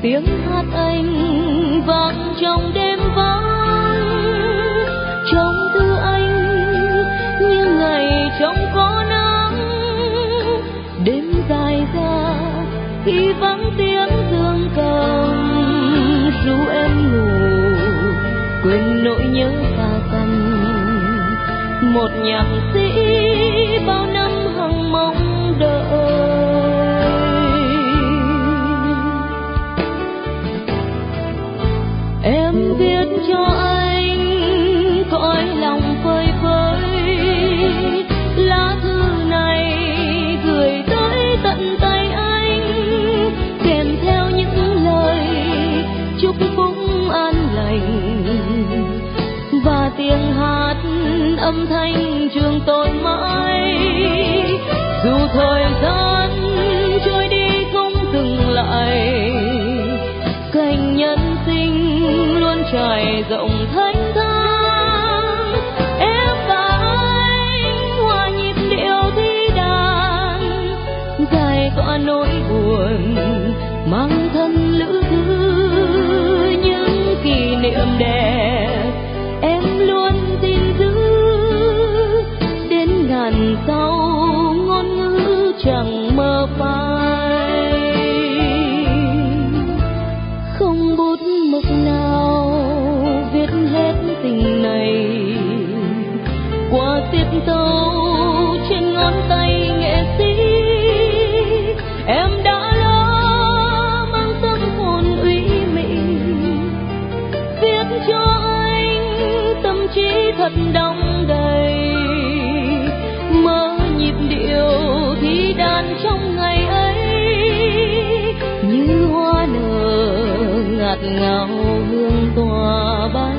tiếng hát anh vang trong đêm vắng, trong thư anh như ngày trong có nắng. Đêm dài ra khi vắng tiếng dương cầm, ru em ngủ quên nỗi nhớ xa xăm. Một nhạc sĩ bao năm hằng mong đợi. Em viết cho anh cõi lòng phơi phới, lá thư này gửi tới tận tay anh, kèm theo những lời chúc phúc an lành và tiếng hát âm thanh trường tồn mãi. Dù thời gian trôi đi không dừng lại, cành nhân sinh luôn trải rộng thênh thang. Em và anh hòa nhịp điệu thi đàn, dài tỏa nỗi buồn mang thân lữ thư. Những kỷ niệm đẹp em luôn gìn giữ, đến ngàn sau ngôn ngữ chẳng mơ phai. Không bút mực nào viết hết tình này, qua tiết tấu trên ngón tay nghệ sĩ. Em đã lỡ mang tâm hồn ủy mị, viết cho anh tâm trí thật đong đầy. Mơ nhịp điệu thi đàn trong ngày ấy, như hoa nở ngạt ngào hương tỏa bay.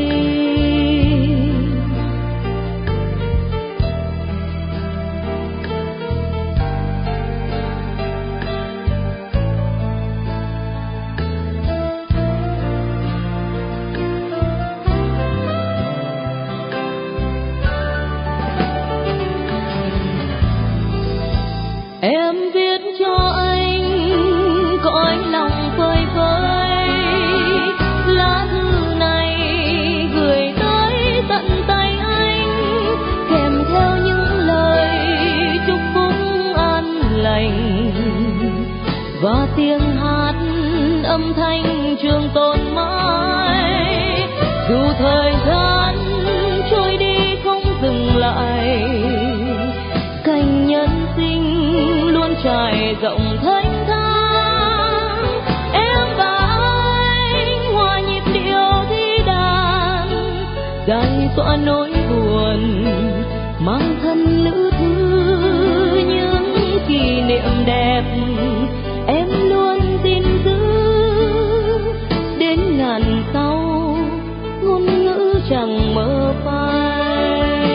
Em viết cho anh cõi lòng phơi phới, lá thư này gửi tới tận tay anh, kèm theo những lời chúc phúc an lành và tiếng hát âm thanh trường tồn mãi. Dù thời gian trôi đi không dừng lại, cành nhân sinh luôn trải rộng thênh thang. Em và anh hòa nhịp điệu thi đàn, dài tỏa nỗi buồn mang thân lữ thư. Những kỷ niệm đẹp em luôn gìn giữ, đến ngàn sau ngôn ngữ chẳng mơ phai.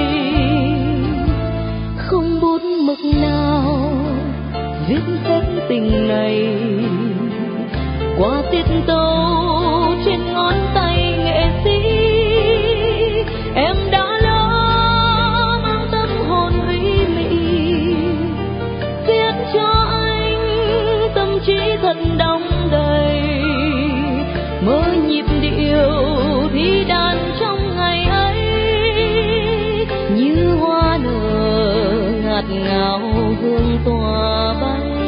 Không bút mực nào viết hết tình này, qua tiết tấu trên ngón tay nghệ sĩ. Em đã lỡ mang tâm hồn ủy mị, viết cho anh tâm trí thật đong đầy. Mơ nhịp điệu thi đàn trong ngày ấy, như hoa nở ngạt ngào hương tỏa bay.